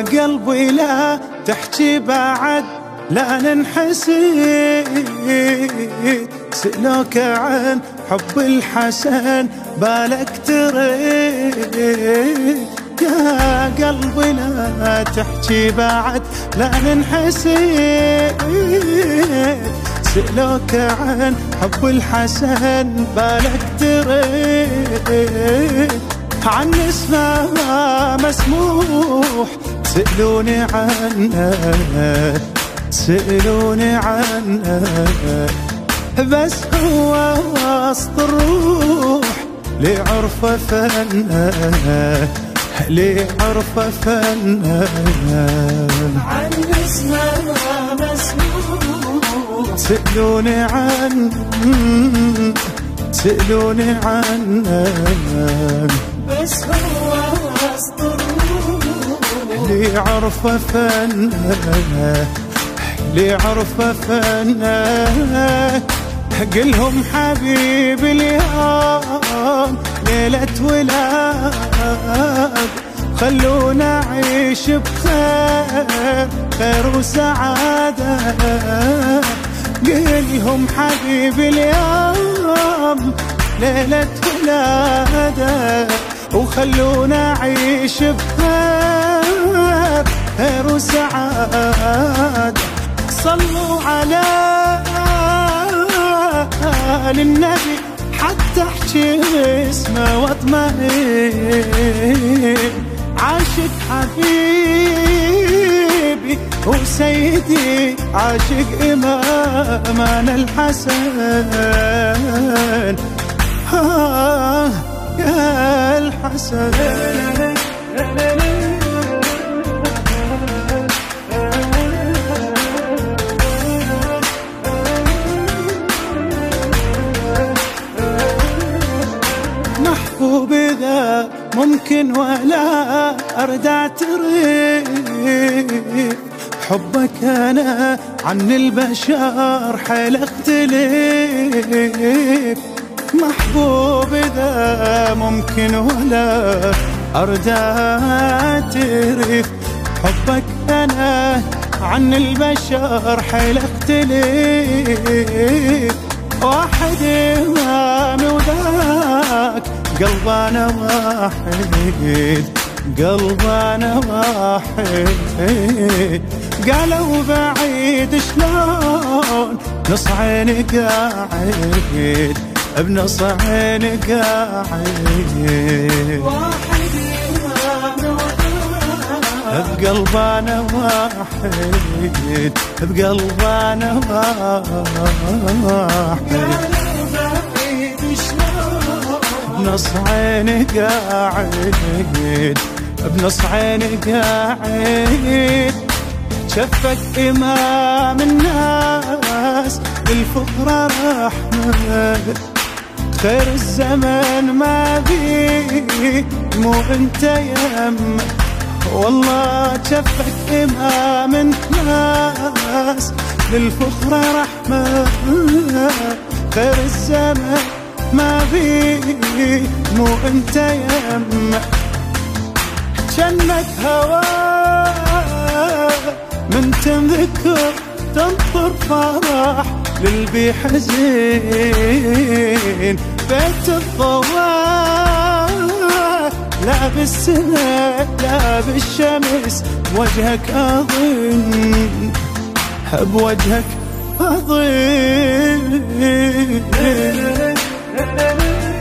قلبي لا تحكي بعد لا ننحسد، سألوك عن حب الحسن بالك تريد. يا قلبي لا تحكي بعد لا ننحسد، سألوك عن حب الحسن بالك تريد. عن اسمه ما مسموح سألوني عنه، سألوني عنه، بس هو وسط الروح لعرفه فنه، لعرفه فنه. عن اسمه ما مسموح سألوني عنه، سألوني عنه، بس هو وسط الروح لعرفه فنه، لعرفه فنه. قلهم حبيبي اليوم ليلة ولاد، خلونا نعيش بخير، خير وسعادة. قلهم حبيبي اليوم ليلة ولادة، وخلونا نعيش بخير، خير وسعادة. صلوا على النبي حتى احكي اسمه واطمئن. عاشق حبيبي وسيدي، عاشق إمامنا الحسن، يا الحسن. محبوب إذا ممكن ولا أرد أعترف، حبك أنا عن البشر حيل اختلف. محبوب إذا ممكن ولا أرد أعترف، حبك أنا عن البشر حيل اختلف. واحد إمامي وذاك قلبنا واحد، قلبنا واحد. قالوا بعيد شلون نص عيني قاعد، بنص عيني قاعد. واحد إمامي وذاك بقلبنا واحد، بقلبنا واحد. بنص عيني قاعد، بنص عيني قاعد. شفك إمام الناس بالفقرة رحمة، خير الزمن ما بيه مو انت يم. والله شفك إمام الناس بالفقرة رحمة، خير الزمن ما بيه مو انت يم. جنك هواه من تنذكر تنطر فرح للبي حزين. بيت الضوء لا بالسنة لا بالشمس، بوجهك أظن، بوجهك أظن.